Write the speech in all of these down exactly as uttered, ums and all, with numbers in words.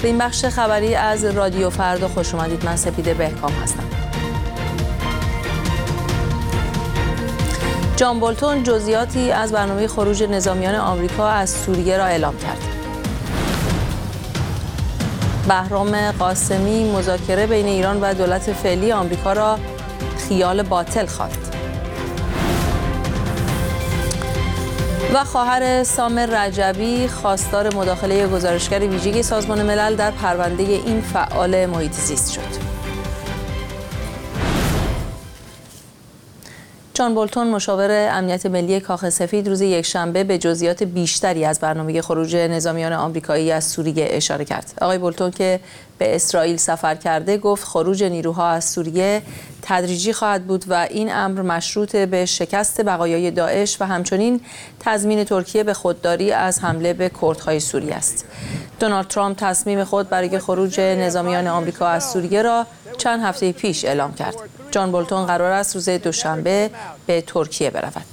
به این بخش خبری از رادیو فردا خوش اومدید. من سپیده بهکام هستم. جان بولتون جزئیاتی از برنامه خروج نظامیان آمریکا از سوریه را اعلام کرد. بهرام قاسمی مذاکره بین ایران و دولت فعلی آمریکا را خیال باطل خواند. و خواهر سامر رجبی خواستار مداخله گزارشگر ویژه سازمان ملل در پرونده این فعال محیط زیست شد. جان بولتون مشاور امنیت ملی کاخ سفید روز یکشنبه به جزئیات بیشتری از برنامه خروج نظامیان آمریکایی از سوریه اشاره کرد. آقای بولتون که به اسرائیل سفر کرده گفت خروج نیروها از سوریه تدریجی خواهد بود و این امر مشروط به شکست بقایای داعش و همچنین تضمین ترکیه به خودداری از حمله به کردهای سوریه است. دونالد ترامپ تصمیم خود برای خروج نظامیان آمریکا از سوریه را چند هفته پیش اعلام کرد. جان بولتون قرار است روز دوشنبه به ترکیه برود.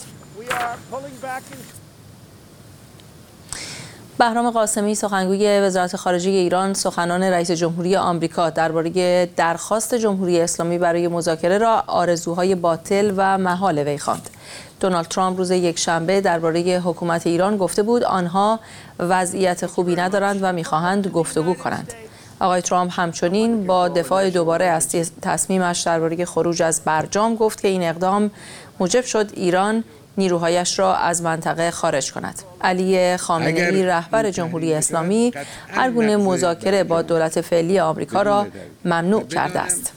بهرام قاسمی سخنگوی وزارت خارجه ایران سخنان رئیس جمهوری آمریکا درباره درخواست جمهوری اسلامی برای مذاکره را آرزوهای باطل و محال وی خواند. دونالد ترامپ روز یکشنبه درباره حکومت ایران گفته بود آنها وضعیت خوبی ندارند و می‌خواهند گفتگو کنند. آقای ترامپ همچنین با دفاع دوباره از تصمیمش درباره خروج از برجام گفت که این اقدام موجب شد ایران نیروهایش را از منطقه خارج کند. علی خامنه‌ای رهبر جمهوری اسلامی هر گونه مذاکره با دولت فعلی آمریکا را ممنوع کرده است.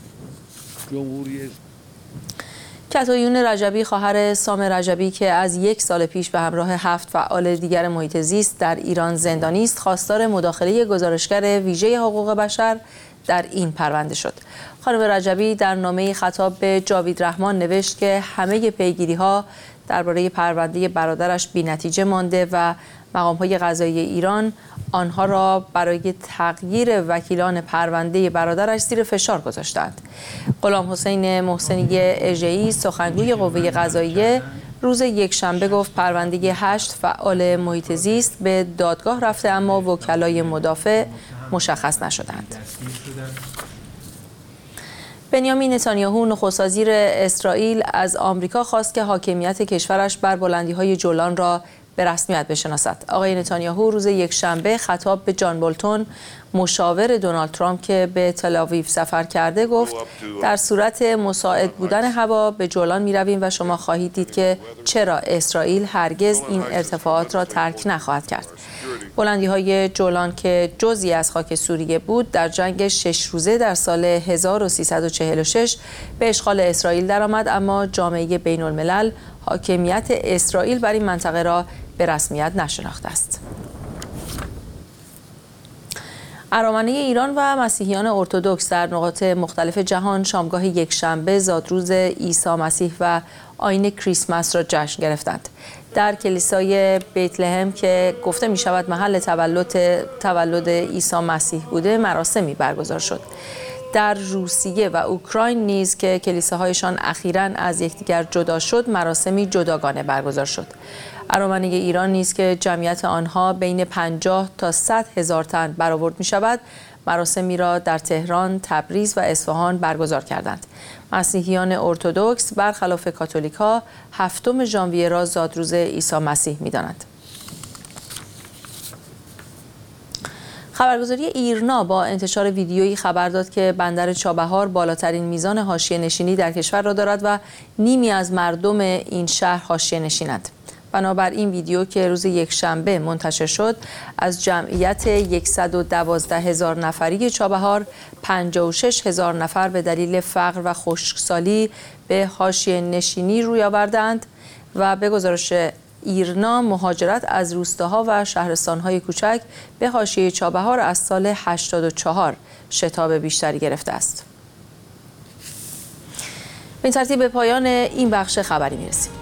کتایون رجبی خواهر سامر رجبی که از یک سال پیش به همراه هفت فعال دیگر محیط زیست در ایران زندانی است، خواستار مداخله گزارشگر ویژه حقوق بشر در این پرونده شد. خانم رجبی در نامه خطاب به جاوید رحمان نوشت که همه پیگیری‌ها درباره پرونده برادرش بی‌نتیجه مانده و مقام‌های قضایی ایران آنها را برای تغییر وکیلان پرونده برادرش زیر فشار گذاشتند. غلام حسین محسنی اژه‌ای سخنگوی قوه قضاییه روز یکشنبه گفت پرونده هشت فعال محیط زیست به دادگاه رفته اما وکلای مدافع مشخص نشدند. بنیامین نتانیاهو نخست وزیر اسرائیل از آمریکا خواست که حاکمیت کشورش بر بلندی‌های جولان را به رسمیت بشناسد. آقای نتانیاهو روز یکشنبه خطاب به جان بولتون مشاور دونالد ترامپ که به تل‌آویو سفر کرده گفت در صورت مساعد بودن هوا به جولان می رویم و شما خواهید دید که چرا اسرائیل هرگز این ارتفاعات را ترک نخواهد کرد. بلندی های جولان که جزئی از خاک سوریه بود در جنگ شش روزه در سال هزار و سیصد و چهل و شش به اشغال اسرائیل درآمد، اما جامعه بین الملل حاکمیت اسرائیل بر این منطقه را به رسمیت نشناخته است. ارامنه ایران و مسیحیان ارتدوکس در نقاط مختلف جهان شامگاه یکشنبه زادروز عیسی مسیح و آیین کریسمس را جشن گرفتند. در کلیسای بیت لحم که گفته می شود محل تولد تولد عیسی مسیح بوده مراسمی برگزار شد. در روسیه و اوکراین نیز که کلیساهایشان اخیراً از یکدیگر جدا شد مراسمی جداگانه برگزار شد. ارامنه ایران نیز که جمعیت آنها بین پنجاه تا صد هزار تن برآورد می شود مراسمی را در تهران، تبریز و اصفهان برگزار کردند. مسیحیان ارتدوکس برخلاف کاتولیک‌ها هفتم ژانویه را زادروز عیسی مسیح می‌دانند. خبرگزاری ایرنا با انتشار ویدیویی خبر داد که بندر چابهار بالاترین میزان حاشیه‌نشینی در کشور را دارد و نیمی از مردم این شهر حاشیه‌نشینند. بنابر این ویدیو که روز یکشنبه منتشر شد، از جمعیت صد و دوازده هزار نفری چابهار، پنجاه و شش هزار نفر به دلیل فقر و خشکسالی به حاشیه‌نشینی روی آوردند و به گزارش ایرنا مهاجرت از روستاها و شهرستان‌های کوچک به حاشیه چابهار از سال هشتاد و چهار شتاب بیشتری گرفته است. به این ترتیب به پایان این بخش خبری می‌رسیم.